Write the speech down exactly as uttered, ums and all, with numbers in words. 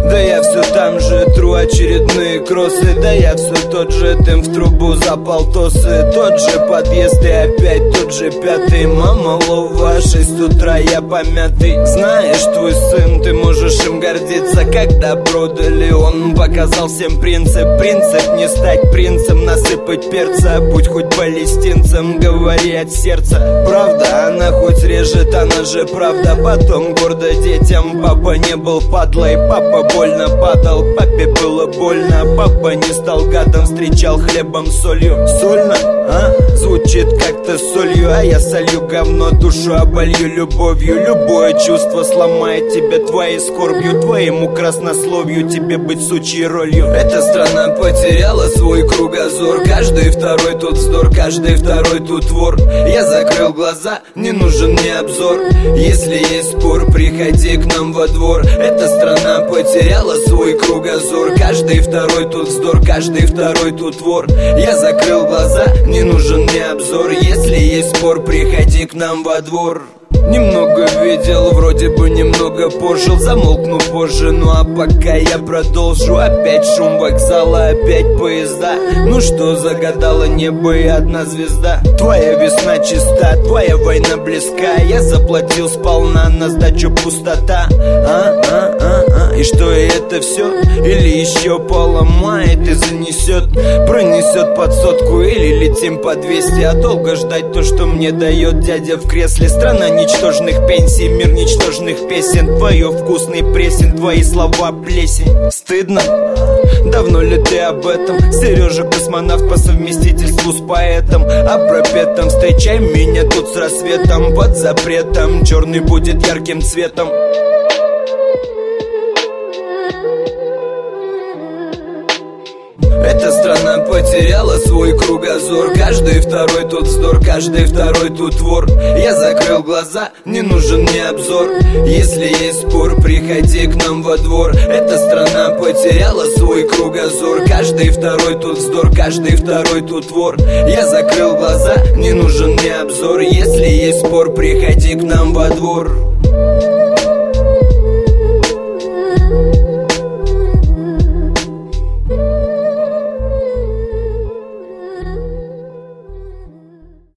Да я все там же, тру очередные кроссы. Да я все тот же, дым в трубу за полтосы. Тот же подъезд и опять тот же пятый. Мама лова, шесть утра, я помятый. Знаешь, твой сын, ты можешь им гордиться. Когда продали, он показал всем принцип. Принцип не стать принцем, насыпать перца. Будь хоть палестинцем, говори от сердца. Правда, она хоть режет, она же правда. Потом гордо детям, папа не был падлой. Папа больно падал, папе было больно. Папа не стал гадом, встречал хлебом с солью. Сольно, а? Звучит как-то солью, а я солью говно, душу оболью любовью. Любое чувство сломает тебя твоей скорбью, твоему краснословию, тебе быть сучьей ролью. Эта страна потеряла свой кругозор. Каждый второй тут вздор, каждый второй тут вор. Я закрыл глаза, не нужен мне обзор. Если есть спор, приходи к нам во двор. Эта страна потеряла свой кругозор. Каждый второй тут вздор, каждый второй тут вор. Я закрыл глаза, не нужен мне обзор. Если есть спор, приходи к нам во двор. Немного видел, вроде бы немного пожил. Замолкну позже, ну а пока я продолжу. Опять шум вокзала, опять поезда. Ну что, загадало небо и одна звезда. Твоя весна чиста, твоя война близка. Я заплатил сполна, на сдачу пустота. А, а, а, а. И что, и это все? Или еще поломает и занесет? Пронесет под сотку или летим по двести? А долго ждать то, что мне дает дядя в кресле. Страна ничтожных пенсий, мир ничтожных песен. Твое вкусный прессинг, твои слова плесень. Стыдно? Давно ли ты об этом? Сережа космонавт по совместительству с поэтом. А пропетом встречай меня тут с рассветом. Под запретом черный будет ярким цветом. Эта страна потеряла свой кругозор. Каждый второй тут вздор, каждый второй тут вор. Я закрыл глаза, не нужен мне обзор. Если есть спор, приходи к нам во двор. Эта страна потеряла свой кругозор. Каждый второй тут вздор, каждый второй тут вор. Я закрыл глаза, не нужен мне обзор. Если есть спор, приходи к нам во двор.